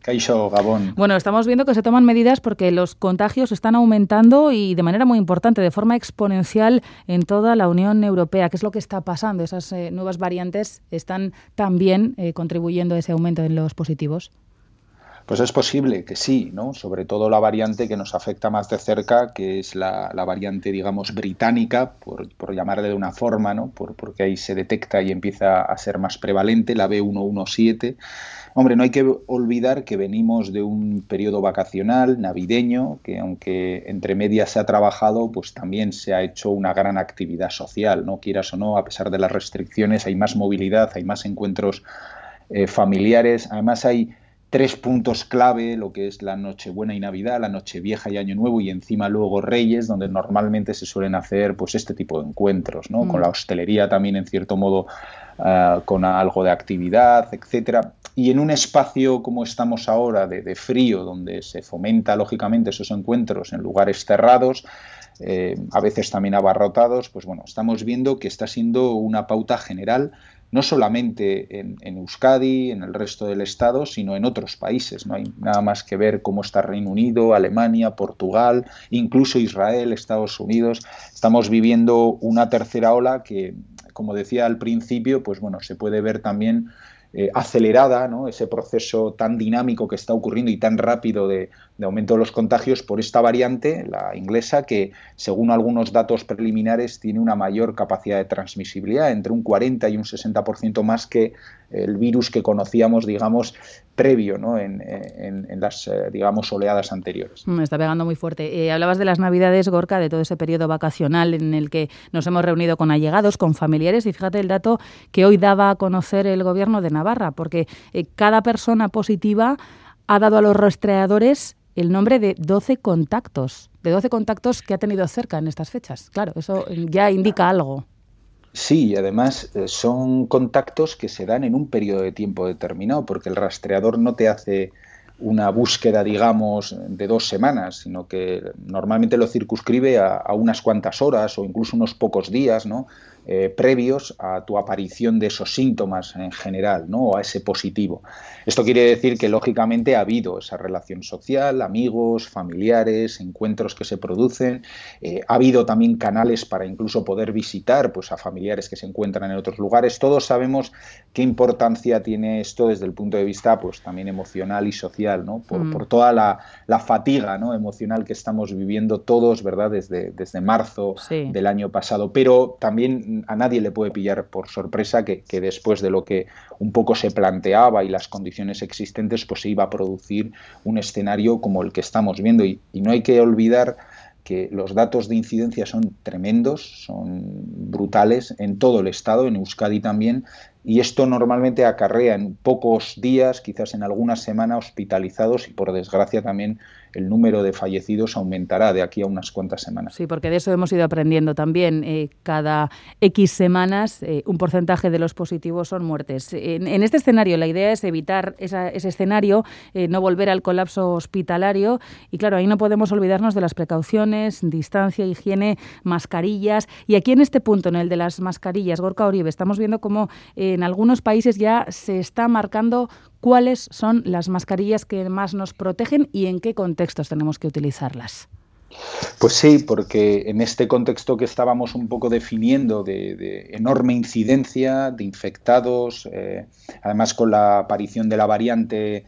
Kaixo, Gabón. Bueno, estamos viendo que se toman medidas porque los contagios están aumentando y de manera muy importante, de forma exponencial en toda la Unión Europea. ¿Qué es lo que está pasando? ¿Esas nuevas variantes están también contribuyendo a ese aumento en los positivos? Pues es posible que sí, ¿no? Sobre todo la variante que nos afecta más de cerca, que es la variante, digamos, británica, por llamarle de una forma, ¿no? Porque ahí se detecta y empieza a ser más prevalente, la B117. Hombre, no hay que olvidar que venimos de un periodo vacacional, navideño, que aunque entre medias se ha trabajado, pues también se ha hecho una gran actividad social, ¿no? Quieras o no, a pesar de las restricciones, hay más movilidad, hay más encuentros familiares, además hay tres puntos clave, lo que es la Nochebuena y Navidad, la Nochevieja y Año Nuevo y encima luego Reyes, donde normalmente se suelen hacer pues este tipo de encuentros, ¿no? Con la hostelería también en cierto modo con algo de actividad, etcétera. Y en un espacio como estamos ahora de frío, donde se fomenta lógicamente esos encuentros en lugares cerrados, a veces también abarrotados, pues bueno, estamos viendo que está siendo una pauta general no solamente en Euskadi, en el resto del Estado, sino en otros países. No hay nada más que ver cómo está Reino Unido, Alemania, Portugal, incluso Israel, Estados Unidos. Estamos viviendo una tercera ola que, como decía al principio, pues bueno, se puede ver también acelerada, ¿no? Ese proceso tan dinámico que está ocurriendo y tan rápido de aumento de los contagios por esta variante, la inglesa, que según algunos datos preliminares tiene una mayor capacidad de transmisibilidad, entre un 40 y un 60% más que el virus que conocíamos, digamos, previo, ¿no? en las, digamos, oleadas anteriores. Me está pegando muy fuerte. Hablabas de las Navidades, Gorka, de todo ese periodo vacacional en el que nos hemos reunido con allegados, con familiares, y fíjate el dato que hoy daba a conocer el Gobierno de Navarra, porque cada persona positiva ha dado a los rastreadores el nombre de 12 contactos que ha tenido cerca en estas fechas. Claro, eso ya indica algo. Sí, y además son contactos que se dan en un periodo de tiempo determinado, porque el rastreador no te hace una búsqueda, digamos, de 2 semanas, sino que normalmente lo circunscribe a unas cuantas horas o incluso unos pocos días, ¿no? Previos a tu aparición de esos síntomas en general, ¿no? O a ese positivo. Esto quiere decir que, lógicamente, ha habido esa relación social, amigos, familiares, encuentros que se producen. Ha habido también canales para incluso poder visitar pues, a familiares que se encuentran en otros lugares. Todos sabemos qué importancia tiene esto desde el punto de vista pues, también emocional y social, ¿no? Por toda la fatiga, ¿no? emocional que estamos viviendo todos, ¿verdad? Desde marzo del año pasado. Pero también a nadie le puede pillar por sorpresa que después de lo que un poco se planteaba y las condiciones existentes, pues se iba a producir un escenario como el que estamos viendo. Y no hay que olvidar que los datos de incidencia son tremendos, son brutales en todo el Estado, en Euskadi también, y esto normalmente acarrea en pocos días, quizás en algunas semanas, hospitalizados y por desgracia también el número de fallecidos aumentará de aquí a unas cuantas semanas. Sí, porque de eso hemos ido aprendiendo también. Cada X semanas un porcentaje de los positivos son muertes. En este escenario la idea es evitar ese escenario, no volver al colapso hospitalario y claro, ahí no podemos olvidarnos de las precauciones, distancia, higiene, mascarillas. Y aquí en este punto, en el de las mascarillas, Gorka Uribe, estamos viendo cómo en algunos países ya se está marcando cuáles son las mascarillas que más nos protegen y en qué contextos tenemos que utilizarlas. Pues sí, porque en este contexto que estábamos un poco definiendo de enorme incidencia de infectados, además con la aparición de la variante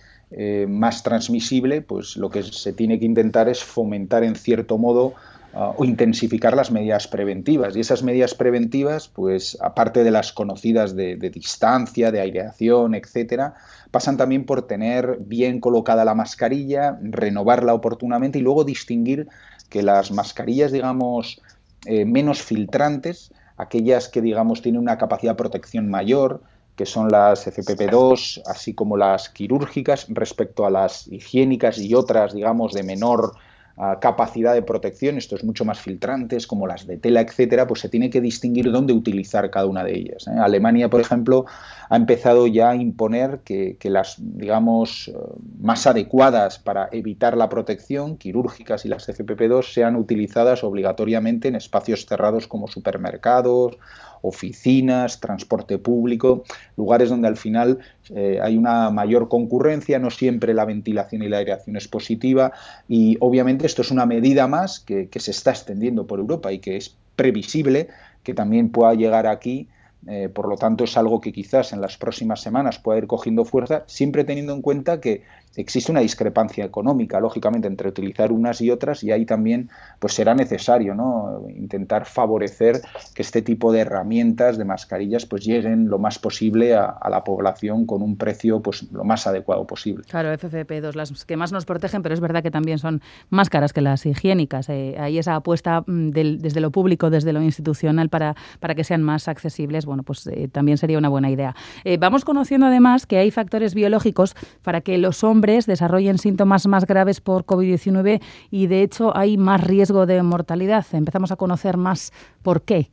más transmisible, pues lo que se tiene que intentar es fomentar en cierto modo o intensificar las medidas preventivas. Y esas medidas preventivas, pues aparte de las conocidas de distancia, de aireación, etcétera, pasan también por tener bien colocada la mascarilla, renovarla oportunamente y luego distinguir que las mascarillas, digamos, menos filtrantes, aquellas que, digamos, tienen una capacidad de protección mayor, que son las FFP2, así como las quirúrgicas, respecto a las higiénicas y otras, digamos, de menor capacidad de protección, esto es mucho más filtrantes, como las de tela, etcétera, pues se tiene que distinguir dónde utilizar cada una de ellas. Alemania, por ejemplo, ha empezado ya a imponer que las, digamos, más adecuadas para evitar la protección, quirúrgicas y las FFP2, sean utilizadas obligatoriamente en espacios cerrados como supermercados oficinas, transporte público, lugares donde al final hay una mayor concurrencia, no siempre la ventilación y la aireación es positiva y obviamente esto es una medida más que se está extendiendo por Europa y que es previsible que también pueda llegar aquí. Por lo tanto, es algo que quizás en las próximas semanas pueda ir cogiendo fuerza, siempre teniendo en cuenta que existe una discrepancia económica, lógicamente, entre utilizar unas y otras, y ahí también pues será necesario, ¿no?, intentar favorecer que este tipo de herramientas, de mascarillas, pues lleguen lo más posible a la población con un precio pues lo más adecuado posible. Claro, FFP2, las que más nos protegen, pero es verdad que también son más caras que las higiénicas. Hay esa apuesta desde lo público, desde lo institucional, para que sean más accesibles. Bueno, pues también sería una buena idea. Vamos conociendo además que hay factores biológicos para que los hombres desarrollen síntomas más graves por COVID-19 y, de hecho, hay más riesgo de mortalidad. Empezamos a conocer más por qué.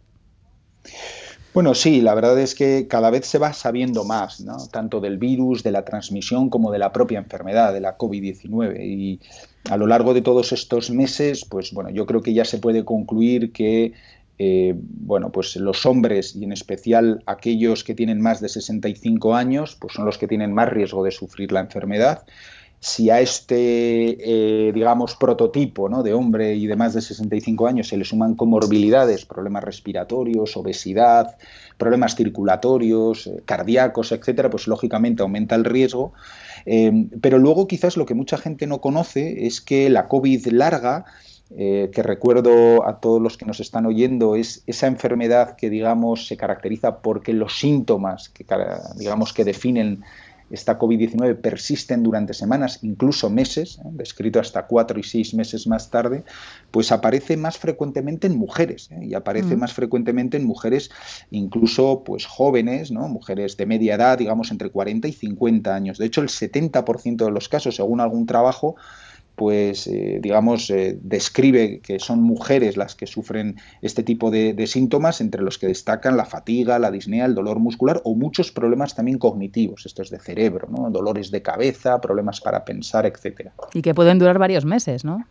Bueno, sí, la verdad es que cada vez se va sabiendo más, ¿no?, tanto del virus, de la transmisión, como de la propia enfermedad, de la COVID-19. Y a lo largo de todos estos meses, pues bueno, yo creo que ya se puede concluir que bueno, pues los hombres, y en especial aquellos que tienen más de 65 años, pues son los que tienen más riesgo de sufrir la enfermedad. Si a este, digamos, prototipo, ¿no?, de hombre y de más de 65 años se le suman comorbilidades, problemas respiratorios, obesidad, problemas circulatorios, cardíacos, etcétera, pues lógicamente aumenta el riesgo. Pero luego quizás lo que mucha gente no conoce es que la COVID larga, que recuerdo a todos los que nos están oyendo, es esa enfermedad que, digamos, se caracteriza porque los síntomas que, digamos, que definen esta COVID-19 persisten durante semanas, incluso meses, descrito hasta 4 y 6 meses más tarde, pues aparece más frecuentemente en mujeres, y aparece más frecuentemente en mujeres incluso pues jóvenes, ¿no?, mujeres de media edad, digamos entre 40 y 50 años. De hecho, el 70% de los casos, según algún trabajo, pues digamos, describe que son mujeres las que sufren este tipo de síntomas, entre los que destacan la fatiga, la disnea, el dolor muscular o muchos problemas también cognitivos, estos de cerebro, ¿no?, dolores de cabeza, problemas para pensar, etcétera. Y que pueden durar varios meses, ¿no?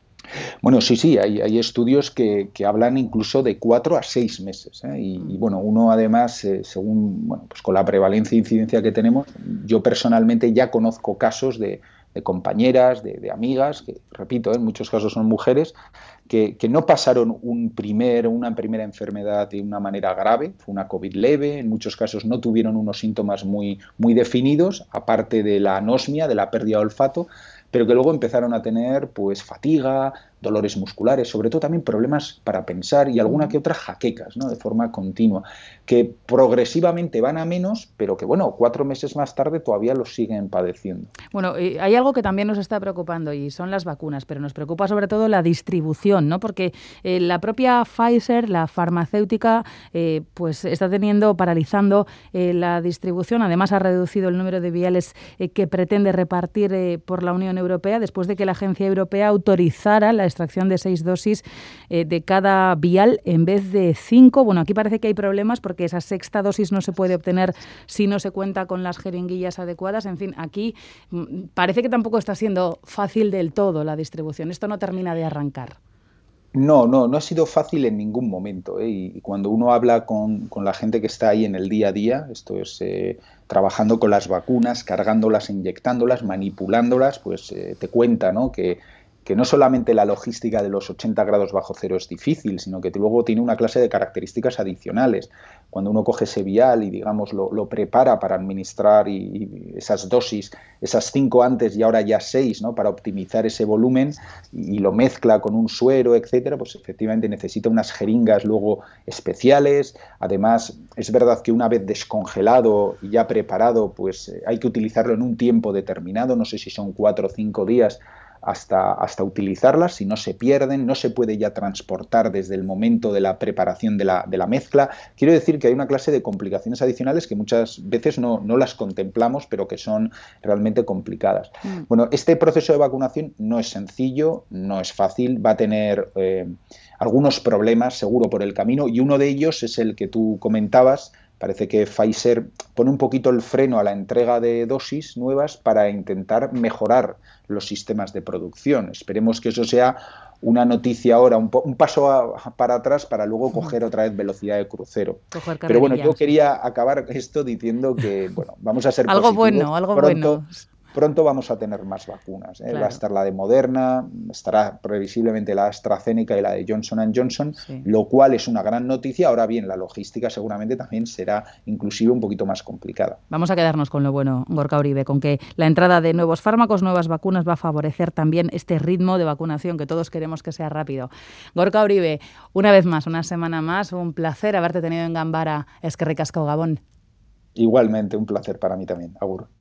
Bueno, sí, hay estudios que hablan incluso de 4 a 6 meses, ¿eh? Y bueno, uno además, según, bueno, pues con la prevalencia e incidencia que tenemos, yo personalmente ya conozco casos de compañeras, de amigas, que repito, en muchos casos son mujeres, que no pasaron una primera enfermedad de una manera grave, fue una COVID leve, en muchos casos no tuvieron unos síntomas muy definidos, aparte de la anosmia, de la pérdida de olfato, pero que luego empezaron a tener pues fatiga, dolores musculares, sobre todo también problemas para pensar y alguna que otra jaquecas, ¿no?, de forma continua, que progresivamente van a menos, pero que bueno, 4 meses más tarde todavía los siguen padeciendo. Bueno, hay algo que también nos está preocupando y son las vacunas, pero nos preocupa sobre todo la distribución, ¿no?, porque la propia Pfizer, la farmacéutica, pues está paralizando la distribución. Además, ha reducido el número de viales que pretende repartir por la Unión Europea después de que la Agencia Europea autorizara la extracción de 6 dosis de cada vial en vez de 5. Bueno, aquí parece que hay problemas porque esa sexta dosis no se puede obtener si no se cuenta con las jeringuillas adecuadas. En fin, aquí parece que tampoco está siendo fácil del todo la distribución. Esto no termina de arrancar. No ha sido fácil en ningún momento, ¿eh? Y cuando uno habla con la gente que está ahí en el día a día, esto es trabajando con las vacunas, cargándolas, inyectándolas, manipulándolas, pues te cuenta, ¿no?, que no solamente la logística de los 80 grados bajo cero es difícil, sino que luego tiene una clase de características adicionales. Cuando uno coge ese vial y, digamos, lo prepara para administrar y esas dosis, esas 5 antes y ahora ya 6, ¿no?, para optimizar ese volumen y lo mezcla con un suero, etcétera, pues efectivamente necesita unas jeringas luego especiales. Además, es verdad que una vez descongelado y ya preparado, pues hay que utilizarlo en un tiempo determinado, no sé si son 4 o 5 días, hasta utilizarlas, si no se pierden, no se puede ya transportar desde el momento de la preparación de la mezcla. Quiero decir que hay una clase de complicaciones adicionales que muchas veces no las contemplamos, pero que son realmente complicadas. Bueno, este proceso de vacunación no es sencillo, no es fácil, va a tener algunos problemas seguro por el camino, y uno de ellos es el que tú comentabas, Parece que Pfizer pone un poquito el freno a la entrega de dosis nuevas para intentar mejorar los sistemas de producción. Esperemos que eso sea una noticia ahora, un paso para atrás para luego coger otra vez velocidad de crucero. Pero bueno, yo quería acabar esto diciendo que, bueno, vamos a ser algo positivos. Algo bueno. Pronto vamos a tener más vacunas. Claro. Va a estar la de Moderna, estará previsiblemente la AstraZeneca y la de Johnson & Johnson, sí, lo cual es una gran noticia. Ahora bien, la logística seguramente también será inclusive un poquito más complicada. Vamos a quedarnos con lo bueno, Gorka Uribe, con que la entrada de nuevos fármacos, nuevas vacunas va a favorecer también este ritmo de vacunación que todos queremos que sea rápido. Gorka Uribe, una vez más, una semana más, un placer haberte tenido en Ganbara. Eskerrik asko, Gabón. Igualmente, un placer para mí también. Agur.